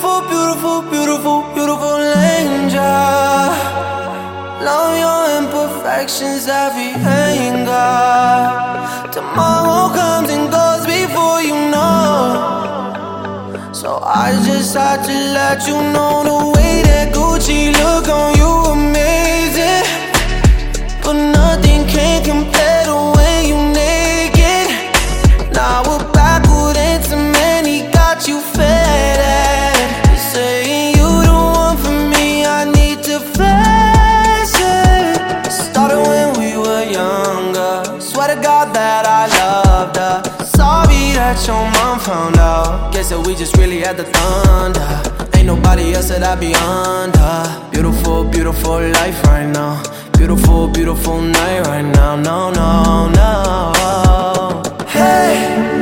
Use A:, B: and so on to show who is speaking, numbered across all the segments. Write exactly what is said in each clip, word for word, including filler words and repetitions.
A: Beautiful, beautiful, beautiful, beautiful angel. Love your imperfections, every anger. Tomorrow comes and goes before you know. So I just had to let you know the way that Gucci look on you amazing. But nothing can compare the way you naked. Now we're backward into many, got you fed. You're saying you the one for me, I need to flex it. Started when we were younger, swear to God that I loved her. Sorry that your mom found out, guess that we just really had the thunder. Ain't nobody else that I be under. Beautiful, beautiful life right now. Beautiful, beautiful night right now. No, no, no. Hey,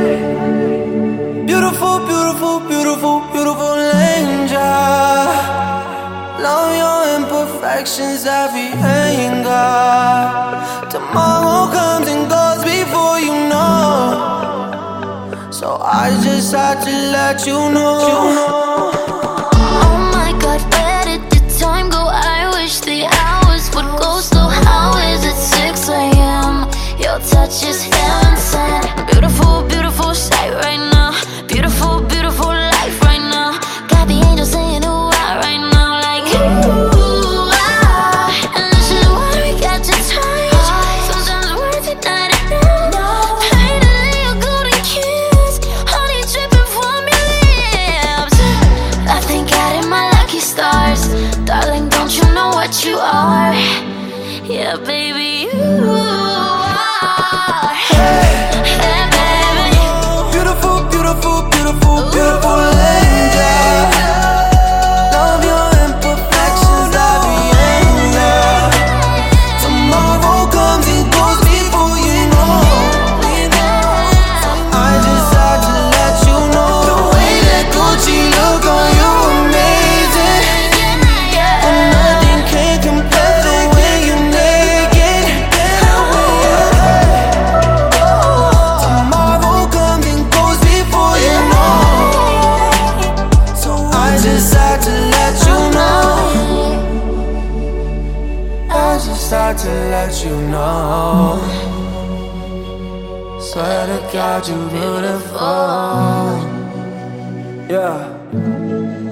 A: beautiful, beautiful, beautiful, beautiful angel. Love your imperfections, every anger. Tomorrow comes and goes before you know. So I just had to let you know.
B: Oh my God, where did the time go? I wish the hours would go slow. How is it six A M? Your touch is heaven sent. Beautiful, beautiful sight right now. Beautiful, beautiful life right now. Got the angels saying ooh ah right now, like ooh ah. And this is why we got to touch. Sometimes words are not enough. Finally a golden kiss, honey dripping from your lips. I thank God in my lucky stars, darling. Don't you know what you are? Yeah, baby, you are. Yeah, baby.
A: Beautiful, beautiful, beautiful, beautiful angel. Love your imperfections, every anger. Tomorrow comes and goes before you know. I just had to let you know the way that Gucci look on you amazing. But nothing can compare the way you naked. Tomorrow comes and goes before you know. So I just had to let you know. I just had to let you know. Swear to God, you beautiful. Yeah.